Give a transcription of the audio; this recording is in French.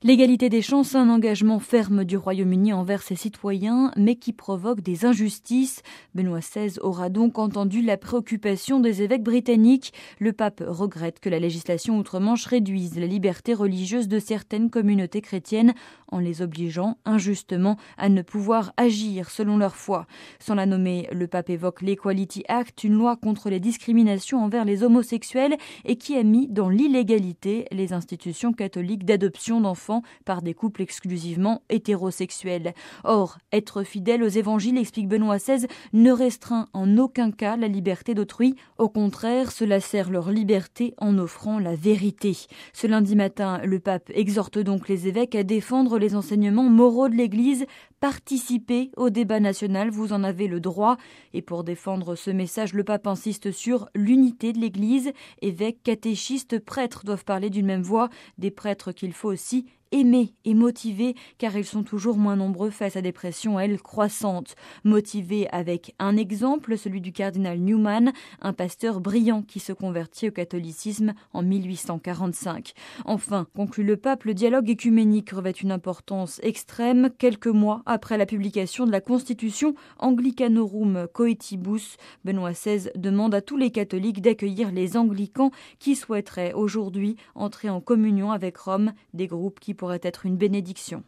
L'égalité des chances, un engagement ferme du Royaume-Uni envers ses citoyens, mais qui provoque des injustices. Benoît XVI aura donc entendu la préoccupation des évêques britanniques. Le pape regrette que la législation outre-Manche réduise la liberté religieuse de certaines communautés chrétiennes en les obligeant injustement à ne pouvoir agir selon leur foi. Sans la nommer, le pape évoque l'Equality Act, une loi contre les discriminations envers les homosexuels et qui a mis dans l'illégalité les institutions catholiques d'adoption d'enfants par des couples exclusivement hétérosexuels. Or, être fidèle aux évangiles, explique Benoît XVI, ne restreint en aucun cas la liberté d'autrui. Au contraire, cela sert leur liberté en offrant la vérité. Ce lundi matin, le pape exhorte donc les évêques à défendre les enseignements moraux de l'Église. Participez au débat national, vous en avez le droit. Et pour défendre ce message, le pape insiste sur l'unité de l'Église. Évêques, catéchistes, prêtres doivent parler d'une même voix. Des prêtres qu'il faut aussi aimer et motiver, car ils sont toujours moins nombreux face à des pressions, elles, croissantes. Motivés avec un exemple, celui du cardinal Newman, un pasteur brillant qui se convertit au catholicisme en 1845. Enfin, conclut le pape, le dialogue écuménique revêt une importance extrême. Quelques mois après la publication de la Constitution Anglicanorum Coetibus, Benoît XVI demande à tous les catholiques d'accueillir les anglicans qui souhaiteraient aujourd'hui entrer en communion avec Rome, des groupes qui pourrait être une bénédiction.